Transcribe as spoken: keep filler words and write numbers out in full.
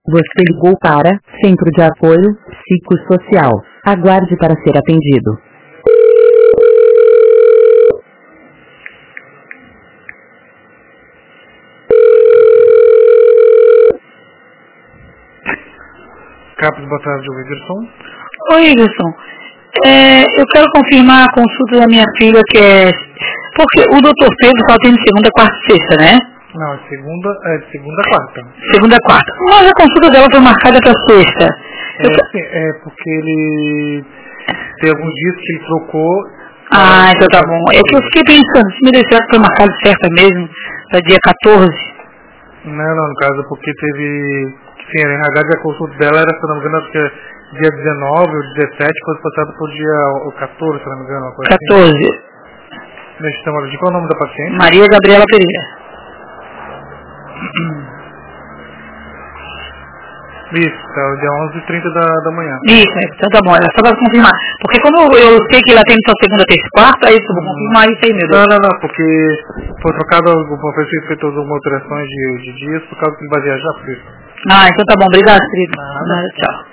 Você ligou para Centro de Apoio Psicossocial. Aguarde para ser atendido. Capos, boa tarde, o Whindersson. Oi, Whindersson. É, eu quero confirmar a consulta da minha filha, que é... Porque o doutor Pedro só tem de segunda, quarta e sexta, né? Não, é segunda, é de segunda a quarta. Segunda a quarta. Mas a consulta dela foi marcada para sexta. É, eu... é porque ele tem alguns dias que ele trocou. Ah, então tá bom. É que eu fiquei pensando, se me disser que foi marcado certa mesmo, para dia quatorze. Não, não, no caso, porque teve... Sim, a R H de a consulta dela era, se não me engano, acho que é dia dezenove ou dezessete, foi passado por dia quatorze, se não me engano, uma coisa quatorze. Assim. Deixa eu tomar de qual é o nome da paciente? Maria Gabriela Pereira. Isso, tá, dia onze e trinta da, da manhã. Isso, então tá bom, era só para confirmar. Porque como eu sei que ela tem só segunda, terça e quarta, aí eu vou confirmar isso aí, meu Deus. Não, não, não, porque foi trocado, o professor fez todas algumas alterações de, de dias por causa que ele vai viajar, por isso. Ah, então tá bom, obrigado, querido. Nada. Tchau.